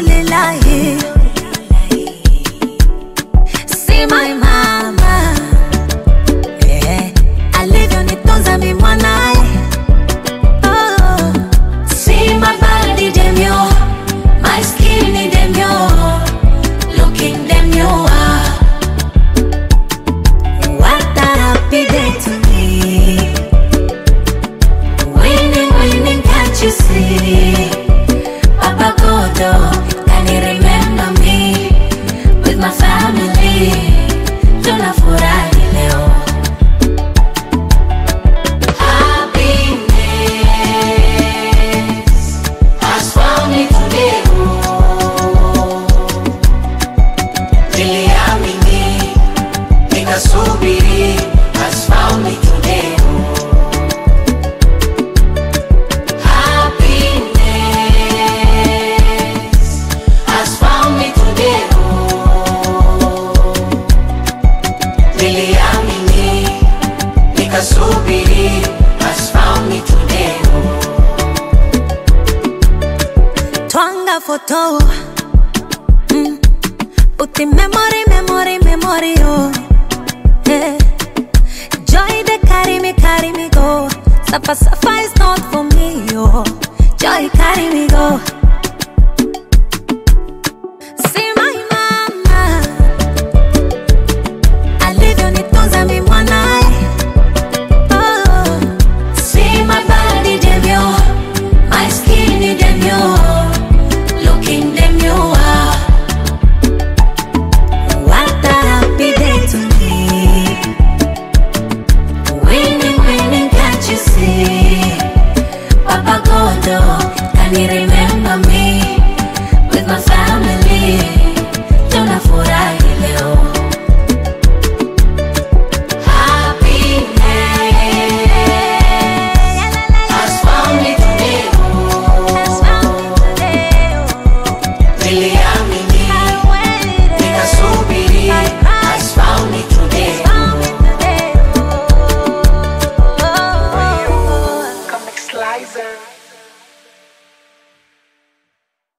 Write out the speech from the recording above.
alhamdulillah. See my mama, yeah, alivyonitunza mimi mwanae. Oh, see my body demure, my skin is demure, looking demure. What a happy day to me. Winning, winning, can't you see? Papa Godo, can you remember me? With my family, tunafurahi leo. Happiness has found me today. Niliamini, nikasubiri, has found me today. Happiness has found me today. Niliamini, nikasubiri, has found me today. Twanga photo, uti memory, memory, memory, oh, yeah. Joy de carry me go. Safa is not for me, oh. Joy carry me go.